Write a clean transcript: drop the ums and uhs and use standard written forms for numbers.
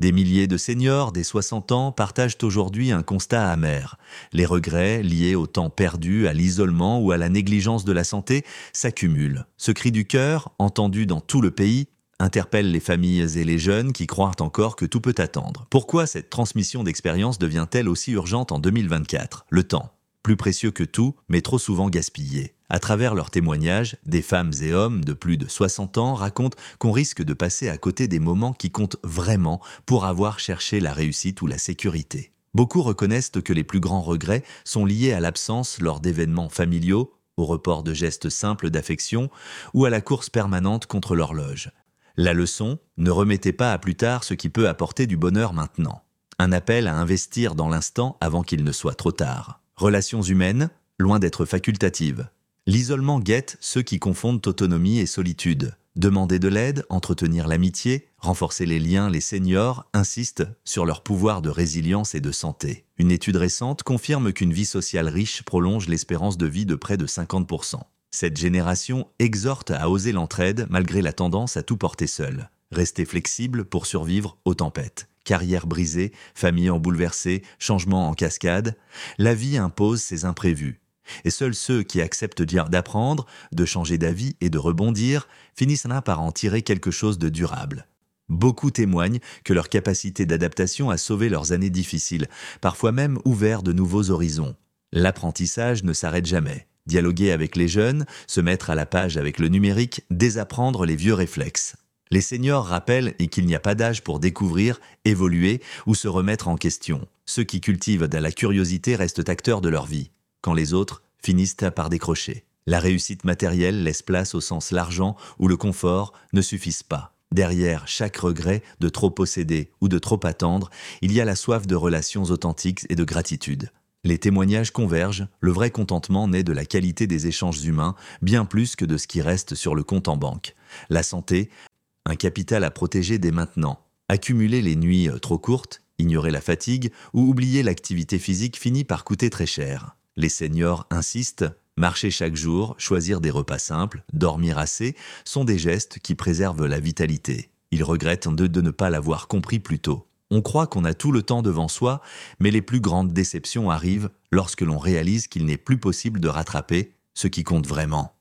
Des milliers de seniors des 60 ans partagent aujourd'hui un constat amer. Les regrets liés au temps perdu, à l'isolement ou à la négligence de la santé s'accumulent. Ce cri du cœur, entendu dans tout le pays, interpelle les familles et les jeunes qui croient encore que tout peut attendre. Pourquoi cette transmission d'expérience devient-elle aussi urgente en 2024 ? Le temps, plus précieux que tout, mais trop souvent gaspillé. À travers leurs témoignages, des femmes et hommes de plus de 60 ans racontent qu'on risque de passer à côté des moments qui comptent vraiment pour avoir cherché la réussite ou la sécurité. Beaucoup reconnaissent que les plus grands regrets sont liés à l'absence lors d'événements familiaux, au report de gestes simples d'affection ou à la course permanente contre l'horloge. La leçon, ne remettez pas à plus tard ce qui peut apporter du bonheur maintenant. Un appel à investir dans l'instant avant qu'il ne soit trop tard. Relations humaines, loin d'être facultatives. L'isolement guette ceux qui confondent autonomie et solitude. Demander de l'aide, entretenir l'amitié, renforcer les liens, les seniors insistent sur leur pouvoir de résilience et de santé. Une étude récente confirme qu'une vie sociale riche prolonge l'espérance de vie de près de 50%. Cette génération exhorte à oser l'entraide malgré la tendance à tout porter seul. Rester flexible pour survivre aux tempêtes. Carrière brisée, famille en bouleversée, changements en cascade, la vie impose ses imprévus. Et seuls ceux qui acceptent d'apprendre, de changer d'avis et de rebondir finissent là par en tirer quelque chose de durable. Beaucoup témoignent que leur capacité d'adaptation a sauvé leurs années difficiles, parfois même ouvert de nouveaux horizons. L'apprentissage ne s'arrête jamais. Dialoguer avec les jeunes, se mettre à la page avec le numérique, désapprendre les vieux réflexes. Les seniors rappellent qu'il n'y a pas d'âge pour découvrir, évoluer ou se remettre en question. Ceux qui cultivent de la curiosité restent acteurs de leur vie, quand les autres finissent par décrocher. La réussite matérielle laisse place au sens l'argent ou le confort ne suffisent pas. Derrière chaque regret de trop posséder ou de trop attendre, il y a la soif de relations authentiques et de gratitude. Les témoignages convergent, le vrai contentement naît de la qualité des échanges humains, bien plus que de ce qui reste sur le compte en banque. La santé, un capital à protéger dès maintenant. Accumuler les nuits trop courtes, ignorer la fatigue ou oublier l'activité physique finit par coûter très cher. Les seniors insistent, marcher chaque jour, choisir des repas simples, dormir assez, sont des gestes qui préservent la vitalité. Ils regrettent de ne pas l'avoir compris plus tôt. On croit qu'on a tout le temps devant soi, mais les plus grandes déceptions arrivent lorsque l'on réalise qu'il n'est plus possible de rattraper ce qui compte vraiment.